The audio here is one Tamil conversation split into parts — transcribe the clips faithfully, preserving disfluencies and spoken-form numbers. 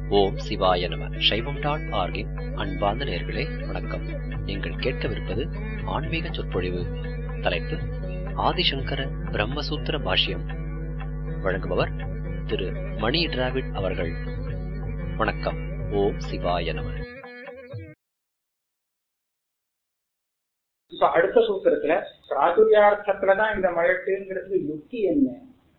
ஓம் சிவாய நம. சைவம் டாட் ஆர்கின் அன்பார்ந்த நேயர்களே வணக்கம். நீங்கள் கேட்கவிருப்பது ஆன்மீக சொற்பொழிவு. தலைப்பு ஆதிசங்கர பிரம்மசூத்திர பாஷ்யம். வழங்குபவர் திரு மணி டிராவிட் அவர்கள். வணக்கம். ஓம் சிவாய நம. இப்ப அடுத்த சூத்திரத்துல பிராதுர்யார்த்தத்துலதான் இந்த மழட்டுங்கிறது யுக்தி என்ன,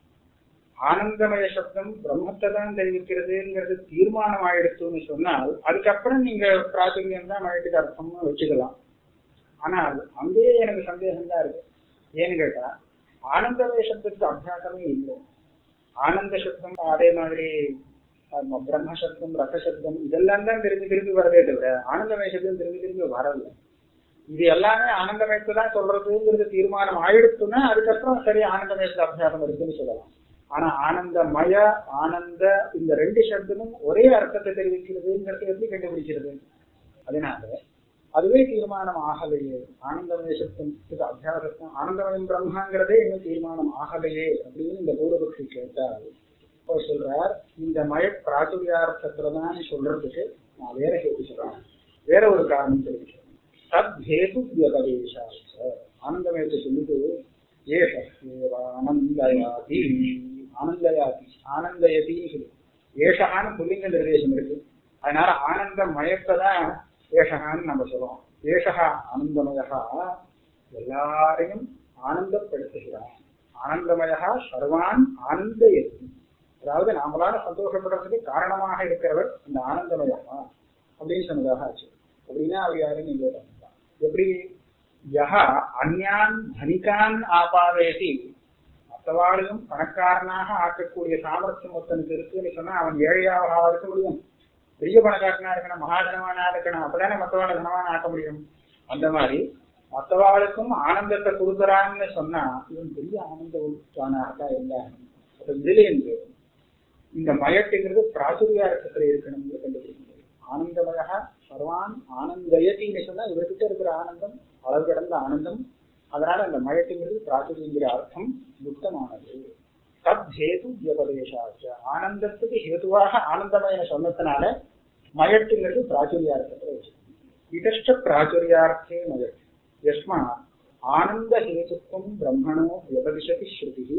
ஆனந்தமய சப்தம் பிரம்மத்தை தான் தெரிவிக்கிறதுங்கிறது தீர்மானம் ஆயிடுச்சுன்னு சொன்னால் அதுக்கப்புறம் நீங்க பிராதுரியம் தான் மழட்டுக்கு அர்த்தம்னு வச்சுக்கலாம். ஆனால் அங்கேயே எனக்கு சந்தேகம் தான் இருக்கு. ஏன்னு கேட்டா ஆனந்தமய சப்தத்துக்கு அபியாசமே இல்லை. ஆனந்த சப்தம் அதே மாதிரி பிரம்ம சப்தம் ரச சப்தம் இதெல்லாம் தான் திரும்பி திரும்பி வரதே தவிர ஆனந்தமய சப்தம் திரும்பி திரும்பி வரல. இது எல்லாமே ஆனந்தமயத்தை தான் சொல்றதுங்கிறது தீர்மானம் ஆயிடுச்சுன்னா அதுக்கப்புறம் சரி ஆனந்தமயத்துல அபியாசம் இருக்குன்னு சொல்லலாம். ஆனா ஆனந்தமய ஆனந்த இந்த ரெண்டு சப்தமும் ஒரே அர்த்தத்தை தெரிவிக்கிறதுங்கிறது எப்படி கண்டுபிடிக்கிறது? அதனால அதுவே தீர்மானம் ஆகலையே. ஆனந்தமய சப்தத்துக்கு அபியாசம் ஆனந்தமயம் பிரம்மாங்கிறதே இன்னும் தீர்மானம் ஆகலையே அப்படின்னு இந்த பூர்வபக்ஷி கேட்டால் இப்போ சொல்றார், இந்த மய பிராதுர்யார்த்தத்துலதான் சொல்றதுக்கு நான் வேற கேட்டு சொல்றேன். வேற ஒரு காரணம் தெரிவிக்கிறேன். தத்ஹேது வியபதேசா. ஆனந்தமயத்தை சொல்லிட்டு ஏஷ ஆனந்தயாதி ஆனந்தயாதி ஆனந்தயதின்னு சொல்லி ஏஷகான்னு புல்லிங்க நிர்தேசம் இருக்கு. அதனால ஆனந்த மயத்தை தான் ஏஷகான்னு நம்ம சொல்லுவோம். ஏஷகா ஆனந்தமயா எல்லாரையும் ஆனந்தப்படுத்துகிறான். ஆனந்தமயா சர்வான் ஆனந்தயதி. அதாவது நாமளால சந்தோஷப்படுறதுக்கு காரணமாக இருக்கிறவர் இந்த ஆனந்தமயா அப்படின்னு சொன்னதாக ஆச்சு. அப்படின்னா அவர் யாருன்னு நீங்க எப்படி யஹா அந்யான் தனிகான் ஆபாதயதி, மற்றவாளையும் பணக்காரனாக ஆக்கக்கூடிய சாமர்த்தியம் ஒருத்தனுக்கு இருக்குன்னு சொன்னா அவன் ஏழையாக இருக்க முடியும். பெரிய பணக்காரனா இருக்கணும், மகாதனவானா இருக்கணும், அப்பதானே மற்றவாளை தனவான ஆக்க முடியும். அந்த மாதிரி மற்றவாளுக்கும் ஆனந்தத்தை கொடுக்குறான்னு சொன்னா இவன் பெரிய ஆனந்த உட்கானாக இல்லை. அப்ப இதுல இருந்து இந்த மயட்டுங்கிறது பிராசுரியார்த்தத்துல இருக்கணும்னு கண்டுபிடிக்க முடியும். ஆனந்தமயா சர்வான் ஆனந்தயத்தின்னு சொன்னா இவர்கிட்ட இருக்கிற ஆனந்தம் அளவு கடந்த ஆனந்தம். அதனால அந்த மழட்டுங்கிறது பிராச்சுரியங்கிற அர்த்தம் யுக்தமானது. தத் ஹேது வியபதேசாச்ச. ஆனந்தத்துக்கு ஹேதுவாக ஆனந்தமயன சொன்னதுனால மழட்டுங்கிறது பிராச்சுரியார்த்தத்துல வச்சுக்கணும். இதஷ்ட பிராச்சுரியார்த்தே மழட்டு யஸ்மா ஆனந்த ஹேதுத்வம் பிரம்மணோ வியபதிஷதி ஸ்ருதி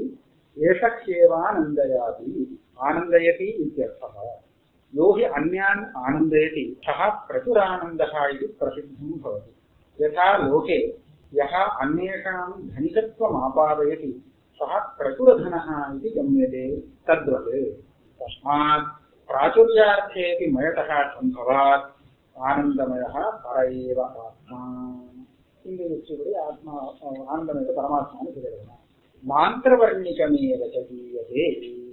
ஏஷேவானந்தயாதி ஆனந்தயதி இத்யர்த்தः. யோகி அந்யான் ஆனந்தயதி சஹ பிரசுரானந்தः இது பிரசித்தம் பவதி. யதா லோகே யஹ அந்நேஷாம் தனிகத்வம் ஆபாதயதி சஹ பிரசுரதனः இது கம்யதே தத்வத். தஸ்மாத் பிராச்சுர்யார்த்தேபி மயதः சம்பவாத் ஆனந்தமயः பர ஏவ ஆத்மா. இந்த யுக்திப்படி ஆத்மா ஆனந்தமயத்தை பரமாத்மான்னு சொல்லிடுறாங்க. மாந்திரவர்ணிகமேவ சதீயதே.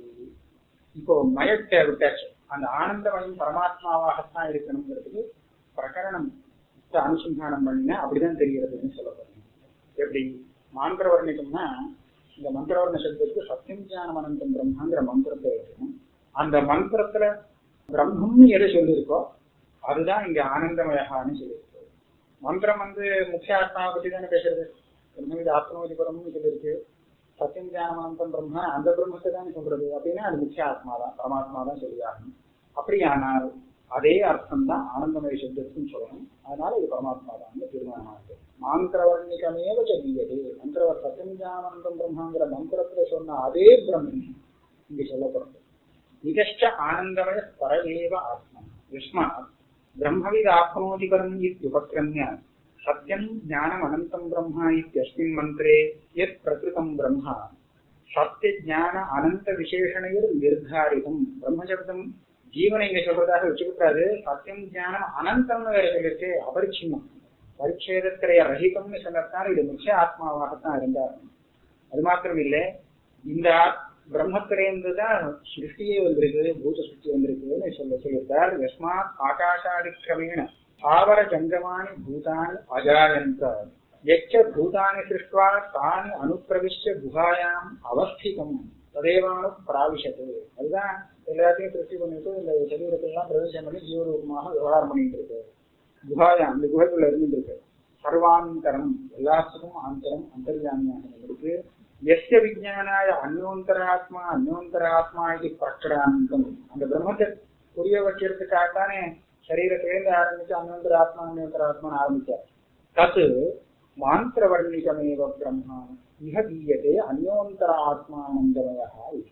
இப்போ மயத்தை விட்டாச்சு. அந்த ஆனந்தமயம் பரமாத்மாவாகத்தான் இருக்கணுங்கிறதுக்கு பிரகரணம் அனுசந்தானம் பண்ணினா அப்படிதான் தெரிகிறதுன்னு சொல்லப்படுறேன். எப்படி மாந்திரவர்ணிகம்னா இந்த மந்திரவர்ண சப்தத்துக்கு சத்தியம் ஞானம் அனந்தம் பிரம்மாங்கிற மந்திரத்தை இருக்கணும். அந்த மந்திரத்துல பிரம்மம்னு எதை சொல்லியிருக்கோ அதுதான் இங்க ஆனந்தமயகான்னு சொல்லியிருக்கு. மந்திரம் வந்து முக்கிய ஆத்மாவை பற்றி தானே பேசுறது. பிரம்மவித ஆத்மவிதிபுரம்னு சொல்லியிருக்கு. சத்தியம் ஞானம் அனந்தம் பிரம்மா அந்த பிரம்மத்தை தானே சொல்றது. அப்படின்னா அது முக்கிய ஆத்மா தான், பரமாத்மா தான் சொல்லியாகணும். அப்படியானால் அதே அர்த்தம் தான் ஆனந்தமய சப்தத்துன்னு சொல்லணும். அதனால இது பரமாத்மா தான் தீர்மானமாகுது. மாந்திரவர்ணிகமேவ சதீயதே. மந்திரவர் சத்தியஞானந்தம் பிரம்மாங்கிற மந்திரத்துல சொன்ன அதே பிரம்மன் இங்க சொல்லப்படுறது. நிகஷ்ட ஆனந்தமய பரமேவ ஆத்மா யஸ்மாத் பிரம்மவித் ஆப்னோதி பரம் இத்யுபக்ரம்ய சத்யம் ஞானம் அனந்தம் பிரம்மா இத்யஸ்மின் மந்திரே யத் பிரகிருதம் பிரம்மா சத்திய ஞான அனந்த விசேஷணையில் நிர்தாரிதம். பிரம்மசப்தம் ஜீவனை இங்க சொல்றதாக வச்சுக்கிட்டாரு. சத்தியம் ஞானம் அனந்தம்னு வேற சொல்லிருக்கு. அபரிச்சின்னம் பரிச்சேதத்திரைய ரஹிதம்னு சொன்னதுனால இது முக்கிய ஆத்மாவாகத்தான் இருந்தார். அது மாத்திரம் இல்லை, இந்த பிரம்மத்திலேருந்து தான் சிருஷ்டியே வந்திருக்கு, பூத சிருஷ்டி வந்திருக்குன்னு சொல்ல சொல்லியிருக்கார். யஸ்மாத் ஆகாஷாதிக்கிரமேண தாவர ஜங்கமானி பூதானி அஜாயந்த யச்ச பூதானி சிருஷ்ட்வா தானி அனுப்பிரவிஷ்ய குஹாயாம் அவஸ்திதம் ததேவானு பிராவிஷத்து. அதுதான் எல்லாத்தையும் சிருஷ்டி பண்ணிட்டு இந்த சரீரத்திலாம் பிரவேசம் பண்ணி ஜீவரூபமாக விவகாரம் பண்ணிட்டு இருக்கு. குஹாயாம் இந்த குகைக்குள்ள இருந்துட்டு இருக்கு. சர்வாந்தரம் எல்லாத்துக்கும் ஆந்தரம் அந்தர்யாமியாக இருக்கு. எஸ்ய விஜானாய அந்யோந்தராத்மா அந்யோந்தராத்மா இது பிரகடாந்தம். அந்த பிரம்மத்தை புரிய வைக்கிறதுக்காகத்தானே சரீரத்திலேருந்து ஆரம்பிச்சு அன்வந்தர ஆத்மா அன்வந்தர ஆத்மான்னு ஆரம்பிச்சார். தத்து மாந்திரவர்ணிகமேவ பிரம்மா மிக தீயதே அந்யோந்தர ஆத்மானந்தமயா.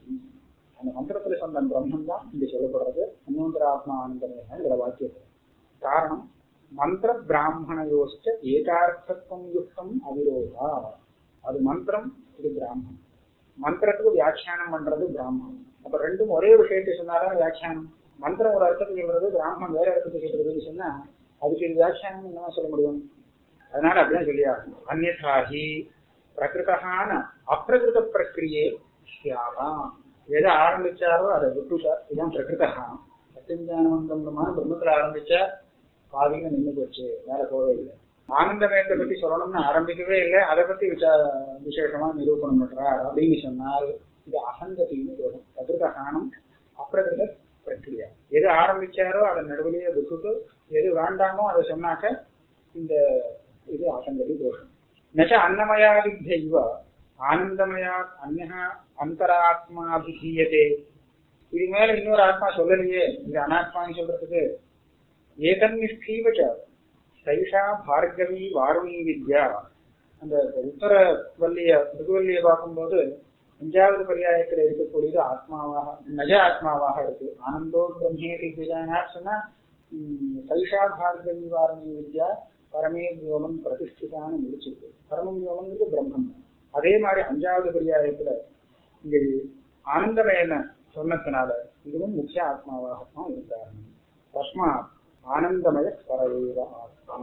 அந்த மந்திரத்துல சொன்ன பிரம்மன் தான் இங்க சொல்லப்படுறது அந்யோந்தர ஆத்மா ஆனந்தமயங்கிற வாக்கியத்தை. காரணம் மந்திர பிராமணயோஷ்ட ஏகார்த்தம் யுக்தம் அவிரோதா. அது மந்திரம், இது பிராமணம். மந்திரத்துக்கு வியாக்கியானம் பண்றது பிராமணம். அப்ப ரெண்டும் ஒரே விஷயத்தை சொன்னாதான் வியாக்கியானம். மந்திரம் ஒரு அர்த்தத்துக்கு சொல்றது, பிராமணம் வேற அர்த்தத்துக்கு சொல்றதுன்னு சொன்னா அதுக்கு வியாக்கியானம் என்னவா சொல்ல முடியும்? அதனால அப்படிதான் சொல்லியாகும். அந்நியதாகி பிரகிருதான அப்பிரகிருத பிரக்கிரியே சியாவாம். எதை ஆரம்பிச்சாரோ அதை விட்டுட்டார். இதுதான் பிரகிருதா. சத்தியஞானவந்தமான பிரம்மத்துல ஆரம்பிச்சா பாதிங்க நின்று போச்சு, வேற போவே இல்லை. ஆனந்தமயத்தை பத்தி சொல்லணும்னு ஆரம்பிக்கவே இல்லை, அதை பத்தி விசா விசேஷமா நிரூபணம் பண்றார் அப்படின்னு சொன்னால் இது அசங்கத்தின்னு வரும். பிரகிருதானம் அப்பிரகிருத பிரக்கிரியா. எது ஆரம்பிச்சாரோ அதை நடுவிலேயே விட்டுட்டு எது வேண்டாமோ அதை சொன்னாக்க இந்த இது அசங்கதி தோஷம். நச்ச அன்னமயாதித்யைவ ஆனந்தமயா அந்நா அந்தராத்மாபிதீயதே. இது மேல இன்னொரு ஆத்மா சொல்லலையே இது அனாத்மான்னு சொல்றதுக்கு. ஏதன்னிஷ்டீவச்ச சைஷா பார்கவி வாருணி வித்யா. அந்த உத்தர வல்லிய மிருகவல்லியை பார்க்கும்போது அஞ்சாவது பரியாயத்தில் இருக்கக்கூடியது ஆத்மாவாக நஜ ஆத்மாவாக இருக்கு. ஆனந்தோ பிரம்மேதி விஜயானார் சொன்னா சைஷா பார்கவி வாருணி வித்யா பரமே வியோமம் பிரதிஷ்டிதான முடிச்சிருக்கு. பரமம் வியோமங்கிறது பிரம்மம். அதே மாதிரி அஞ்சாவது பரியாயத்துல இங்க ஆனந்தமயன சொன்னதுனால இதுவும் முக்கிய ஆத்மாவாகத்தான் இருந்தார். தஸ்மா ஆனந்தமய பரவேவ ஆத்மா.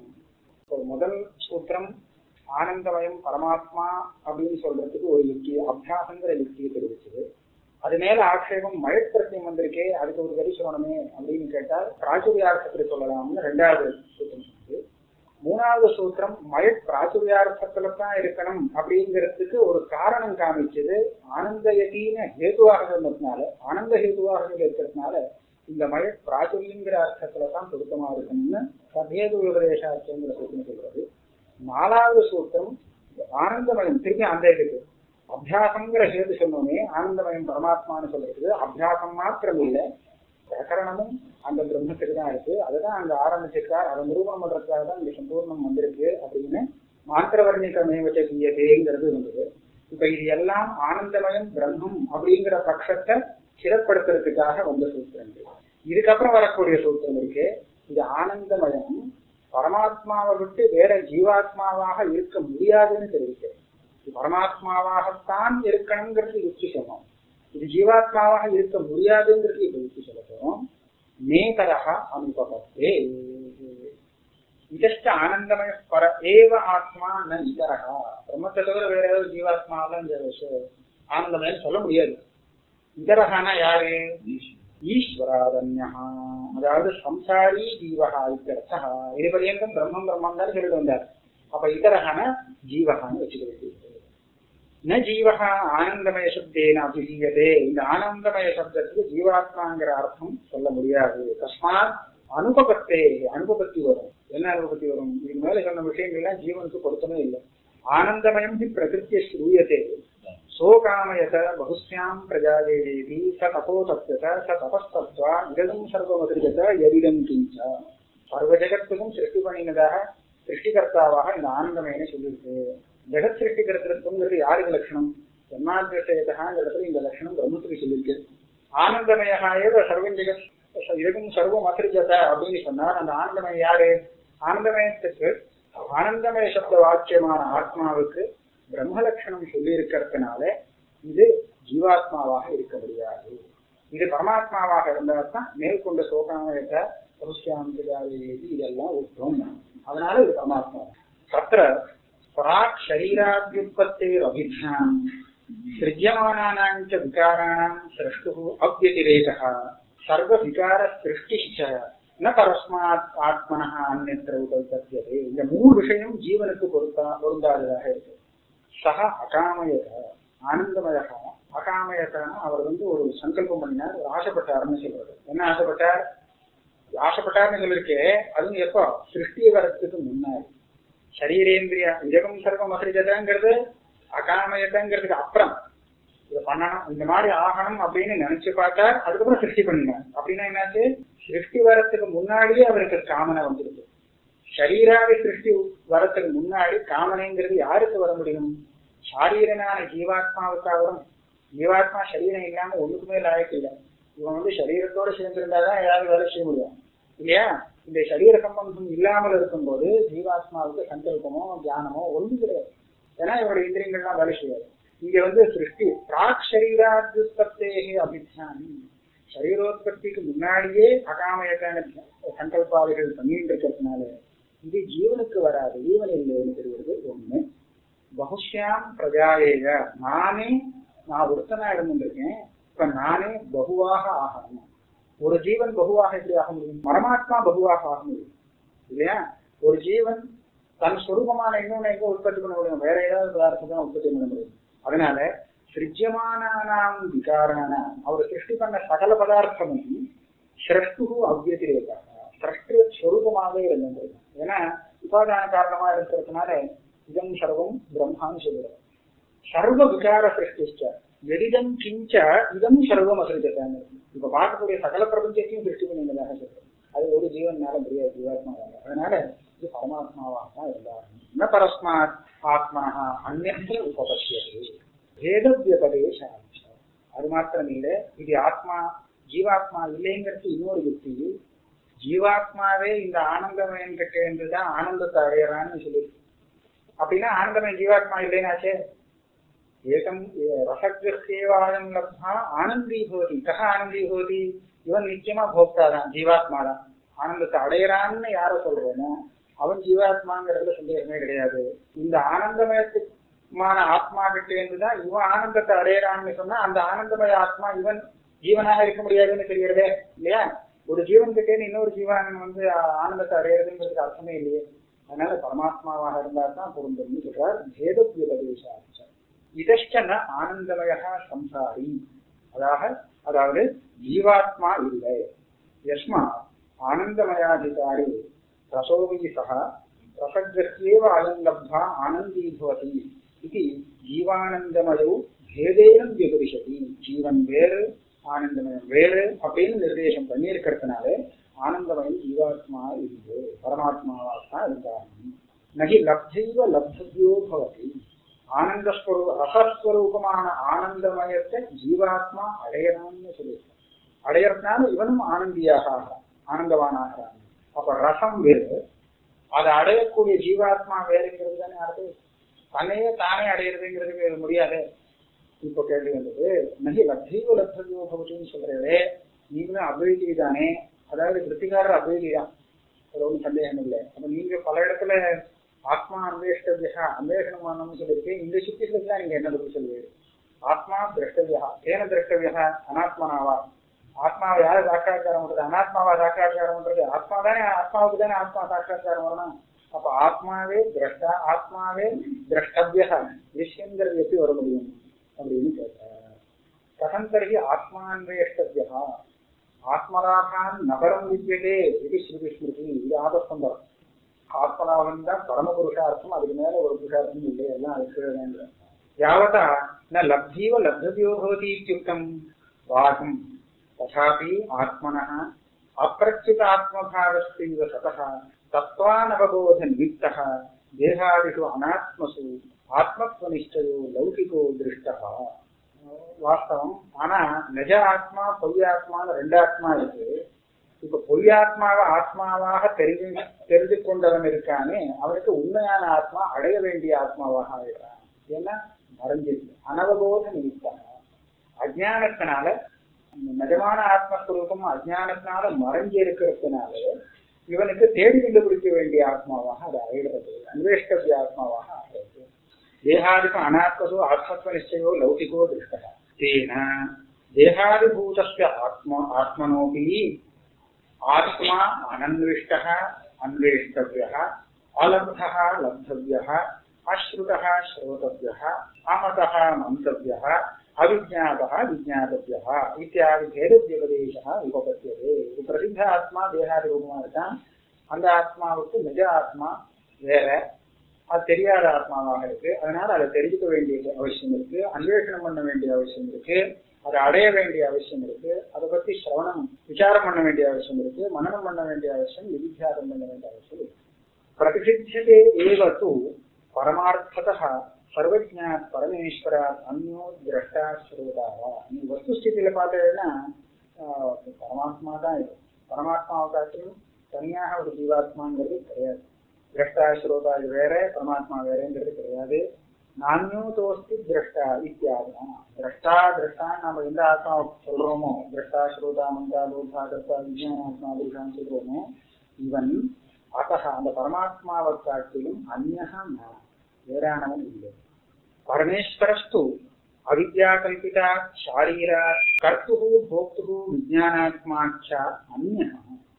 முதல் சூத்திரம் ஆனந்தமயம் பரமாத்மா அப்படின்னு சொல்றதுக்கு ஒரு யுக்தி, அபியாசங்கிற யுக்தியை தெரிவிச்சது. அது மேல ஆட்சேபம் மயப்பிரத்தியம் வந்திருக்கே, அதுக்கு ஒரு கரி சொல்லணுமே அப்படின்னு கேட்டால் பிராச்சுரியார்த்தத்துல சொல்லலாம்னு ரெண்டாவது சூத்திரம் இருக்கு. மூணாவது சூத்திரம் மய பிராச்சுரியார்த்தத்துல தான் இருக்கணும் அப்படிங்கிறதுக்கு ஒரு காரணம் காமிச்சது. ஆனந்தயத்தின ஹேதுவாக இருந்ததுனால, ஆனந்த ஹேதுவாக இருக்கிறதுனால இந்த மய பிராச்சுரியங்கிற அர்த்தத்துலதான் பொருத்தமா இருக்கணும்னு சபேது உபதேசார்த்தங்கிற சூத்திரம் சொல்றது. நாலாவது சூத்திரம் ஆனந்தமயம் திருப்பி அந்த இதுக்கு அபியாசங்கிற ஹேது சொன்னோமே ஆனந்தமயம் பரமாத்மான்னு சொல்றது. அபியாசம் மாத்திரம் இல்லை, பிரகரணமும் அந்த பிரம்மத்துக்கு தான் இருக்கு. அதுதான் அங்க ஆரம்பிச்சிருக்கார். அதை நிரூபணம் பண்றதுக்காக தான் இங்க சம்பூர்ணம் வந்திருக்கு அப்படின்னு மாத்திரவர்ணிகமேவச்ச தீயதேங்கிறது இருந்தது. இப்ப இது எல்லாம் ஆனந்தமயம் பிரம்மம் அப்படிங்கிற பட்சத்தை சிறப்படுத்துறதுக்காக வந்த சூத்திரங்கள். இதுக்கப்புறம் வரக்கூடிய சூத்திரம் இருக்கு. இது ஆனந்தமயம் பரமாத்மாவை விட்டு வேற ஜீவாத்மாவாக இருக்க முடியாதுன்னு தெரிவிக்கிறது. இது பரமாத்மாவாகத்தான் இருக்கணுங்கிறது யுக்தி சொன்னோம். இது ஜீவாத்மாவாக இருக்க முடியாதுங்கிறது இப்ப யுக்தி சொல்லப்போம். நேதரக அனுபவத்தே இதஷ்ட ஆனந்தமய பர ஏவ ஆத்மா ந இதரகா. பிரம்மத்தை தவிர வேற ஏதாவது ஜீவாத்மாவெல்லாம் இந்த ஆனந்தமயம் சொல்ல முடியாது. இதரகானா யாரு? ஈஸ்வராதன்யா, அதாவது சம்சாரி ஜீவகா இத்தர்த்தா. இது பரியந்தம் பிரம்மம் பிரம்மம் தான் சொல்லிட்டு வந்தார். அப்ப இதரகான ஜீவகான்னு வச்சுக்கிறது. ந ஜீவகா ஆனந்தமய சப்தேன அபிதீயதே. இந்த ஆனந்தமய சப்தத்துக்கு ஜீவாத்மாங்கிற அர்த்தம் சொல்ல முடியாது. தஸ்மாத் அனுபவத்தே, அனுபவத்தி வரும். என்ன அனுபவத்தி வரும்? இதுக்கு மேல சொன்ன விஷயங்கள்லாம் ஜீவனுக்கு பொருத்தமே இல்லை. ஆனந்தமயம் ஹி பிரகிருத்திய ஸ்ரூயதே சோகாமயத பகுஸ்யாம் பிரஜாதேதி ச தபோ தப்யத ச தபஸ்தத்வா இதம் சர்வமதிரிகத யதிதம் கிஞ்ச. சர்வ ஜெகத்துக்கும் சிருஷ்டி பண்ணினதாக சிருஷ்டிகர்த்தாவாக இந்த ஆனந்தமயனை சொல்லியிருக்கு. ஜெகத் சிருஷ்டிகர்த்தத்துவங்கிறது யாருக்கு லட்சணம்? ஜன்மாதிரேதகாங்கிற இடத்துல இந்த லட்சணம் பிரம்மத்துக்கு சொல்லியிருக்கு. ஆனந்தமயாய சர்வம் ஜெகத் இதுக்கும் சர்வம் அதிரிஜத அப்படின்னு சொன்னார். அந்த ஆனந்தமயம் யாரு? ஆனந்தமயத்துக்கு ஆனந்தமய சப்த வாக்கியமான ஆத்மாவுக்கு பிரம்ம லட்சணம் சொல்லி இருக்கிறதுனால இது ஜீவாத்மாவாக இருக்க முடியாது. இது பரமாத்மாவாக இருந்தால்தான் மேற்கொண்ட சோகாமயத்தை இதெல்லாம் ஊற்றும். அதனால இது பரமாத்மா. தத்திர பராக் சரீராத்யுற்பத்தேர் அபிஜ்ஞானம் சிருஜ்யமானானாஞ்ச விகாராணாம் சிரஷ்டு அவ்யதிரேகः சர்வ விகார சிருஷ்டிச்ச ந பரஸ்மாத் ஆத்மனः அன்யத்ர உபல்பத்யதே. இந்த மூணு விஷயம் ஜீவனுக்கு பொருத்தா பொருந்தாததாக இருக்கு. சக அகாமயத ஆனந்தமய அகாமயத்தான அவர் வந்து ஒரு சங்கல்பம் பண்ணினார், ஒரு ஆசைப்பட்டார்னு சொல்றது. என்ன ஆசைப்பட்டார்? ஆசைப்பட்டார்னு சொல்லிருக்கே, அதுவும் எப்போ? சிருஷ்டி வரத்துக்கு முன்னாடி. சரீரேந்திரியா இதகம் சர்வம் அசரிஜதங்கிறது அகாமயத்தங்கிறதுக்கு அப்புறம். இதை பண்ணணும், இந்த மாதிரி ஆகணும் அப்படின்னு நினைச்சு பார்த்தார். அதுக்கப்புறம் சிருஷ்டி பண்ணினார். அப்படின்னா என்னாச்சு, சிருஷ்டி வரத்துக்கு முன்னாடியே அவருக்கு காமனை வந்துருக்கு. சரீராதி சிருஷ்டி வரத்துக்கு முன்னாடி காமனைங்கிறது யாருக்கு வர முடியும்? சாரீரனான ஜீவாத்மாவுக்கா வரும். ஜீவாத்மா சரீரம் இல்லாம ஒண்ணுக்குமே லாயக்கு இல்லை. இவன் வந்து சரீரத்தோட சேர்ந்திருந்தாதான் ஏதாவது வேலை செய்ய முடியும் இல்லையா? இந்த சரீர சம்பந்தம் இல்லாமல் இருக்கும்போது ஜீவாத்மாவுக்கு சங்கல்பமோ தியானமோ ஒன்று கிடையாது. ஏன்னா இவருடைய இந்திரியங்கள்லாம் வேலை செய்யாது. இங்க வந்து சிருஷ்டி பிராக் சரீராத்பத்தேகே அபித்யானி, சரீரோத்பத்திக்கு முன்னாடியே அகாமயக்கான சங்கல்பாதிகள் பண்ணிட்டு இருக்கிறதுனால இது ஜீவனுக்கு வராது, ஜீவன் இல்லைன்னு தெரிவது ஒண்ணு. பகுஷ்யாம் பிரஜாயேய, நானே நான் ஒருத்தனா இருந்திருக்கேன், இப்ப நானே பகுவாக ஆகணும். ஒரு ஜீவன் பகுவாக எப்படி ஆக முடியும்? பரமாத்மா பகுவாக ஆக முடியும் இல்லையா? ஒரு ஜீவன் தன் சொரூபமான இன்னொன்னு எங்க உற்பத்தி பண்ண முடியும்? வேற ஏதாவது பதார்த்தம் தான் உற்பத்தி பண்ண முடியும். அதனால சிருஜ்யமானானாம் விகாரண, அவர் சிருஷ்டி பண்ண சகல பதார்த்தமும் சிரஷ்டு அவ்யதிரேகா, சிரஷ்டு ஸ்வரூபமாகவே இருந்தது. ஏன்னா உபாதான காரணமா இருக்கிறதுனால இதம் சர்வம் பிரம்மான்னு சொல்லுறார். சர்வ விகார சிருஷ்டிச்ச எரிதம் கிஞ்ச இதம் சர்வம் அசிருஜத்தான்னு. இப்ப பார்க்கக்கூடிய சகல பிரபஞ்சத்தையும் சிருஷ்டி பண்ணினதாக சொல்றோம். அது ஒரு ஜீவனால முடியாது, ஜீவாத்மாவாக. அதனால இது பரமாத்மாவாக தான் இருந்தார். ந பரஸ்மாத் ஆத்மனா அந்நிய உபபத்தியது வேதவியபதேச. அது மாத்திரம் இல்லை, இது ஆத்மா ஜீவாத்மா இல்லைங்கிறது இன்னொரு யுக்தி. ஜீவாத்மாவே இந்த ஆனந்தமயன் கிட்ட இருந்துதான் ஆனந்தத்தை அடையறான்னு சொல்லி, அப்படின்னா ஆனந்தமயன் ஜீவாத்மா இல்லைன்னாச்சே. ஏகம் ரசகிரேவாயம் லப்தா ஆனந்தி போதி. கஹ ஆனந்தி போதி? இவன் நிச்சயமா போக்தாதான், ஜீவாத்மா தான். ஆனந்தத்தை அடையறான்னு யார சொல்றோமோ அவன் ஜீவாத்மாங்கிறதுல சந்தேகமே கிடையாது. இந்த ஆனந்தமயத்துமான ஆத்மா கிட்ட இருந்துதான் இவன் ஆனந்தத்தை அடையறான்னு சொன்னா அந்த ஆனந்தமய ஆத்மா இவன் ஜீவனாக இருக்க முடியாதுன்னு தெரிகிறதே இல்லையா? ஒரு ஜீவன் கிட்டே இன்னொரு ஜீவன் வந்து ஆனந்தத்தை அடையிறதுங்கிறதுக்கு அர்த்தமே இல்லையே. அதனால பரமாத்மாவாக இருந்தா தான் பொருந்தம்னு சொல்றார். பேதவியபதேசா இதஷ்டன ஆனந்தமய சம்சாரி, அதாக அதாவது ஜீவாத்மா இல்லை. யஸ்மா ஆனந்தமயாதிகாரி ரசோவி சக ரசகிரஹ்யேவ அயம் லப்தா ஆனந்தீ பவதி இது ஜீவானந்தமயோ பேதேனம் விபரிஷதி. ஜீவன் வேறு ஆனந்தமயம் வேறு அப்படின்னு நிர்தேசம் பண்ணி இருக்கிறதுனால ஆனந்தமயம் ஜீவாத்மா இருந்து பரமாத்மாவாக இருந்தார். நகி லப்தைவ லப்தவியோ பவதி. ஆனந்தஸ்வரூ ரசஸ்வரூபமான ஆனந்தமயத்தை ஜீவாத்மா அடையணும்னு சொல்லியிருக்காங்க. அடையறதுனால இவனும் ஆனந்தியாக ஆனந்தவானாக. அப்ப ரசம் வேறு, அதை அடையக்கூடிய ஜீவாத்மா வேறுங்கிறது தானே அர்த்தம். தன்னையே தானே அடையிறதுங்கிறதுக்கு முடியாது. இப்போ கேள்வி வந்தது, நகி லப்தைவ லப்தவியோ பவதின்னு சொல்றதே நீங்களும் அபிவிருத்தி தானே, அதாவது கிருத்திகாரர் அபிவிருத்தி தான், அது ஒன்றும் சந்தேகம் இல்லை. அப்ப நீங்க பல இடத்துல ஆத்மா அன்வேஷ்டவியா அன்வேஷணமானு சொல்லியிருக்கேன். இந்த சுத்திகளுக்கு நீங்க என்ன பதில் சொல்லுவீங்க? ஆத்மா திரஷ்டவியா ஏன திரஷ்டவியா அனாத்மனாவா? ஆத்மாவை யாரு சாட்சாத்காரம் பண்றது? அனாத்மாவா சாட்சாத்காரம் பண்றது? ஆத்மா தானே, ஆத்மாவுக்கு தானே ஆத்மா சாட்சாத்காரம் வரணும். அப்ப ஆத்மாவே திரஷ்டா, ஆத்மாவே திரஷ்டவியா, விஷயங்கிறது எப்படி வர முடியும் அப்படின்னு கேட்டார். கதந்தர்ஹி ஆத்மான்வேஷ்டவியா ஆத்மராகான் நகரம் வித்தியதே இது ஸ்ருதி ஸ்மிருதி. இது ஆபஸ்தம்பரம். ஆத்மராகன் தான் பரம புருஷார்த்தம், அதுக்கு மேல ஒரு புருஷார்த்தம் இல்லை, எல்லாம் அதுக்கு யாவதா ந லப்தீவ லப்தவியோ பவதி இத்யுக்தம் வாகம் ததாபி ஆத்மனः அப்ரச்சுத ஆத்மபாவஸ்தீவ சதः தத்வானவபோத நிமித்தः தேகாதிஷு அனாத்மசு ஆத்மத்வநிஷ்டயோ லௌகிகோ திருஷ்டः. வாஸ்தவம். ஆனா நிஜ ஆத்மா பொய்யாத்மான்னு ரெண்டு ஆத்மா இருக்கு. இப்ப பொய்யாத்மாவை ஆத்மாவாக தெரிஞ்சு தெரிந்து கொண்டவன் இருக்கானே, அவனுக்கு உண்மையான ஆத்மா அடைய வேண்டிய ஆத்மாவாக ஆயிடுறான். ஏன்னா மறைஞ்சிருக்கு. அனவபோத நிமித்தம், அஜானத்தினால நிஜமான ஆத்மஸ்வரூபம் அஜானத்தினால மறைஞ்சி இருக்கிறதுனால இவனுக்கு தேடி கண்டுபிடிக்க வேண்டிய ஆத்மாவாக அது ஆயிடுறது, அன்வேஷ்டவிய ஆத்மாவாக ஆகிறது. தேகாதிக்கு அனாத்மசோ ஆத்மத்வ நிச்சயோ லௌகிகோ திருஷ்டா தேன தேகாதிபூதஸ்ய ஆத்மா ஆத்மனோபி ஆத்மா அனன்விஷ்டः அன்வேஷ்டவ்யः அலப்தः லப்தவ்யः அஸ்ருதः ஸ்ரோதவ்யः அமதः மந்தவ்யः அவிஜ்ஞாதः விஜ்ஞாதவ்யः இத்தியாதி பேதவியபதேசः உபபத்தியதே. இது பிரசித்த ஆத்மா தேகாதி ரூபமா இருக்கான். அந்த ஆத்மாவுக்கு நிஜ ஆத்மா வேற, அது தெரியாத ஆத்மாவாக இருக்கு. அதனால அதை தெரிஞ்சுக்க வேண்டிய அவசியம் இருக்கு, அன்வேஷனம் பண்ண வேண்டிய அவசியம் இருக்கு, அதை அடைய வேண்டிய அவசியம் இருக்கு, அதை பத்தி சிரவணம் விசாரம் பண்ண வேண்டிய அவசியம் இருக்கு, மனனம் பண்ண வேண்டிய அவசியம், விதித்தியாசம் பண்ண வேண்டிய அவசியம் இருக்கு. பிரதிசித்தியதே ஏவ து பரமார்த்ததः சர்வஜ்ஞாத் பரமேஸ்வராத் அந்யோ திரஷ்டா ஸ்ரோதாவா. நீ வஸ்துஸ்திதியில பார்த்தீங்கன்னா பரமாத்மா தான் இது. பரமாத்மாவை காட்டிலும் தனியாக ஒரு ஜீவாத்மாங்கிறது கிடையாது. திரஷ்டா ஸ்ரோதா இது வேற, பரமாத்மா வேறங்கிறது கிடையாது. நான்யோ தோஸ்தி திரஷ்டா இத்தியாதினா. திரஷ்டா திரஷ்டான்னு நம்ம எந்த ஆத்மாவை சொல்றோமோ, திரஷ்டா ஸ்ரோதா மந்தா லோகா கர்த்தா விஜயாத்மா புருஷான்னு சொல்றோமோ, இவன் அத்தக அந்த பரமாத்மாவை காட்டிலும் அந்யஹா ந, வேறானவன் இல்லை. பரமேஸ்வரஸ்து அவித்யா கல்பிதா ஷாரீரா கர்த்து போக்து விஜயானாத்மாச்சா அந்யஹா.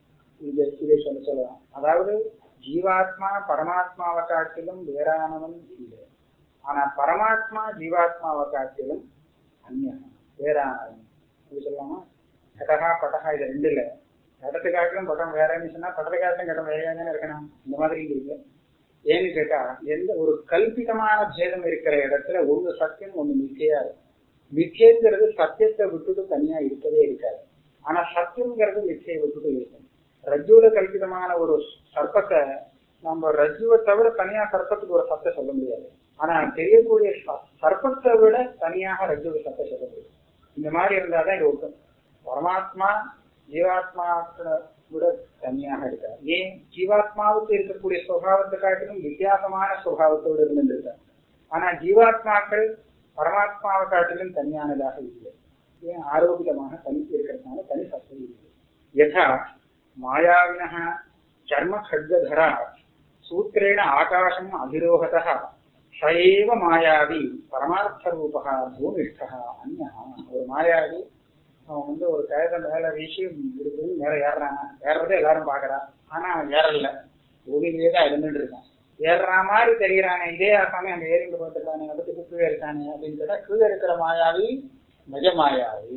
இதை இதை சொல்ல சொல்லலாம். அதாவது ஜீவாத்மா பரமாத்மாவை காட்டிலும் வேறானவன் இல்லை. ஆனா பரமாத்மா ஜீவாத்மாவை காட்டிலும் அந்யஹா, வேறானவன். இது சொல்லலாமா? கடகா பட்டகா இது ரெண்டு இல்லை. கடத்தை காட்டிலும் பட்டம் வேறன்னு சொன்னா பட்டத்தை காட்டிலும் கட்டம் வேறையாதானே இருக்கணும். இந்த மாதிரி இருக்கு. ஏன்னு கேட்டா, எந்த ஒரு கல்பிதமான பேதம் இருக்கிற இடத்துல ஒன்று சத்தியம் ஒண்ணு மித்தியா இருக்கும். மித்தியங்கிறது சத்தியத்தை விட்டுட்டு தனியா இருக்கவே இருக்காது. ஆனா சத்தியம்ங்கிறது மித்தியை விட்டுட்டு இருக்கும். ரஜ்ஜுல கல்பிதமான ஒரு சர்ப்பத்தை நம்ம ரஜ்ஜுவை தவிர தனியா சர்ப்பத்துக்கு ஒரு சத்தை சொல்ல முடியாது. ஆனா தெரியக்கூடிய சர்ப்பத்தை விட தனியாக ரஜ்ஜுக்கு சத்தை சொல்ல முடியும். இந்த மாதிரி இருந்தாதான் இது ஒட்டும். பரமாத்மா ஜீவாத்மாவை விட தனியாக இருக்கார். ஏன்? ஜீவாத்மாவுக்கு இருக்கக்கூடிய சுபாவத்தை காட்டிலும் வித்தியாசமான சுபாவத்தோடு இருந்துருக்கார். ஆனா ஜீவாத்மாக்கள் பரமாத்மாவை காட்டிலும் தனியானதாக இல்லை. ஏன்? ஆரோக்கியமாக தனித்து இருக்கிறதுனால தனி சத்தை இல்லை. யதா மாயாவினः சர்ம खड्गधरा சூத்திரேண ஆகாசம் அதிரோகதः ச ஏவ மாயாவி பரமார்த்த ரூபः பூமிஷ்டः அன்யः. ஒரு மாயாவி அவன் வந்து ஒரு கயத்தை மேல வீசி இருக்குது, மேல ஏறுறாங்க. ஏறதே எல்லாரும் பாக்குறா, ஆனா அவன் ஏறல, பூமியிலேயே தான் இருந்துட்டு இருக்கான். ஏறுற மாதிரி தெரிகிறானே, இதே ஆசாமி அங்க ஏறிட்டு போட்டுருக்கானே, அதுக்கு கீழே இருக்கானே அப்படின்னு கேட்டா கீழே இருக்கிற மாயாவி நிஜ மாயாவி.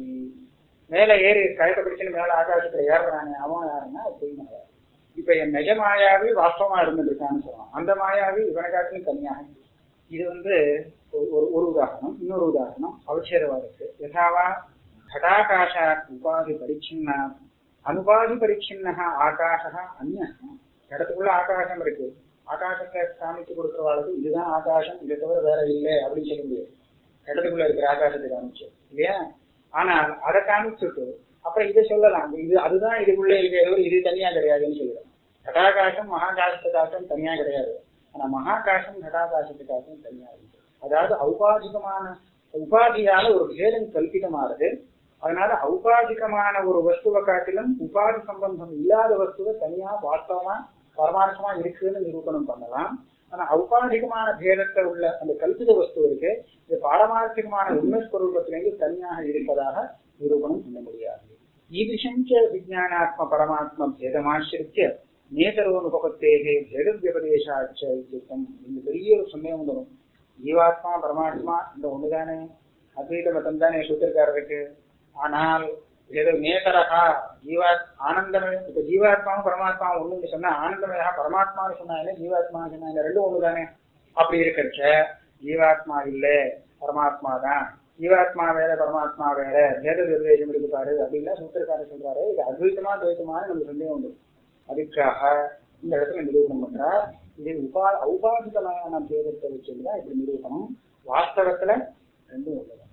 மேல ஏறி கயத்தை பிடிச்சுன்னு மேல ஆகாசத்துல ஏறுறானே, அவன் யாருன்னா பொய் மாயாவி. இப்ப என் நிஜ மாயாவி வாஸ்தவமா இருந்துட்டு இருக்கான்னு சொல்லுவான். அந்த மாயாவி இவனை காட்டிலும் தனியாக. இது வந்து ஒரு ஒரு உதாரணம். இன்னொரு உதாரணம் அவச்சேதவாதத்துக்கு. யதாவா घटाकाशा उपाधि परिच्छिन्ना अनुपाधि परिच्छिन्नः आकाशः अन्यः. இடத்துக்குள்ள ஆகாசம் இருக்கு, ஆகாசத்தை காமிச்சு கொடுக்குறவாளுக்கு இதுதான் ஆகாசம், இதை தவிர வேற இல்லை அப்படின்னு சொல்ல முடியாது. இடத்துக்குள்ள இருக்கிற ஆகாசத்தை காமிச்சு இல்லையா? ஆனால் அதை காமிச்சுட்டு அப்புறம் இதை சொல்லலாம், இது அதுதான் இதுக்குள்ள இருக்கிற, இது தனியா கிடையாதுன்னு சொல்லுறோம். घटाकाशம் மகாகாசத்துக்காகவும் தனியா கிடையாது. ஆனா மகாகாசம் घटाकाशத்துக்காகவும் தனியா இருக்கு. அதாவது ஔபாதிகமான உபாதியால ஒரு பேதம் கல்பிதமானது. அதனால ஔபாதிகமான ஒரு வஸ்துவை காட்டிலும் உபாதி சம்பந்தம் இல்லாத வஸ்துவை தனியா வாஸ்தவமா பரமார்த்தமா இருக்குன்னு நிரூபணம் பண்ணலாம். ஆனா ஔபாதிகமான பேதத்தை உள்ள அந்த கல்பித வஸ்து இருக்கு, இது பாரமார்த்திகமான உண்மை ஸ்வரூபத்திலிருந்து தனியாக இருப்பதாக நிரூபணம் பண்ண முடியாது. ஈதிஷஞ்ச விஜயானாத்ம பரமாத்ம பேதமாசிரித்ய நேதரோனுபத்தேகே பேத வியபதேசாச்ச இத்தியுக்தம். இந்த பெரிய ஒரு சமயம் வரும். ஜீவாத்மா பரமாத்மா இந்த ஒண்ணுதானே, அத்வைத மதம் தானே சூத்திரக்காரருக்கு. ஆனால் ஏதோ நேதரகா ஜீவா ஆனந்தமே, இப்ப ஜீவாத்மாவும் பரமாத்மாவும் ஒண்ணுன்னு சொன்னா ஆனந்தமயா பரமாத்மான்னு சொன்னாங்க, ஜீவாத்மான்னு சொன்னாங்க, ரெண்டும் ஒண்ணுதானே. அப்படி இருக்கிறச்ச ஜீவாத்மா இல்ல பரமாத்மா தான், ஜீவாத்மா வேற பரமாத்மா வேற, பேத நிர்வேசம் இருக்குப்பாரு அப்படின்னா சூத்திரக்காரர் சொல்றாரு. இது அத்வைத்தமா துவைத்தமான நம்ம சந்தேகம் உண்டு. அதுக்காக இந்த இடத்துல நிரூபணம் பண்றா. இது உபா ஔபாதிகமான பேதத்தை வச்சுதான் இப்படி நிரூபணம். வாஸ்தவத்துல ரெண்டும் உள்ளது.